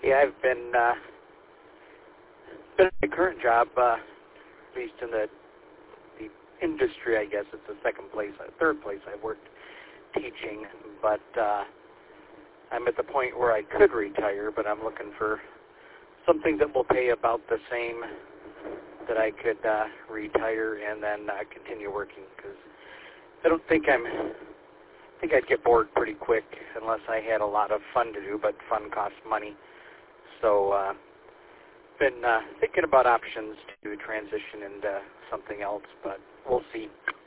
Yeah, I've been in my current job, at least in the industry, I guess it's the third place I worked teaching, but I'm at the point where I could retire, but I'm looking for something that will pay about the same that I could retire and then continue working, because I think I'd get bored pretty quick unless I had a lot of fun to do, but fun costs money. So been thinking about options to transition into something else, but we'll see.